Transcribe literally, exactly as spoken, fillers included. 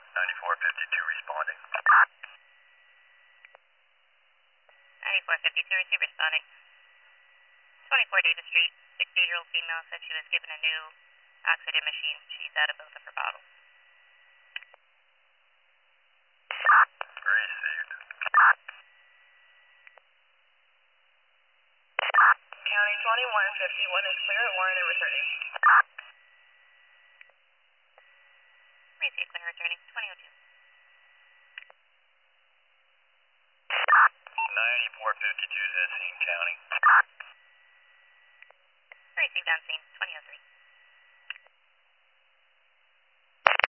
ninety-four fifty-two responding. ninety-four fifty-two, receive responding. twenty-four Davis Street, sixty-eight-year-old female said she was given a new oxygen machine. She's out of both of her bottles. Received. County twenty-one fifty-one is clear. Warren and returning. Receive clear returning. twenty oh two. ninety-four fifty-two is at scene, County. Received on scene.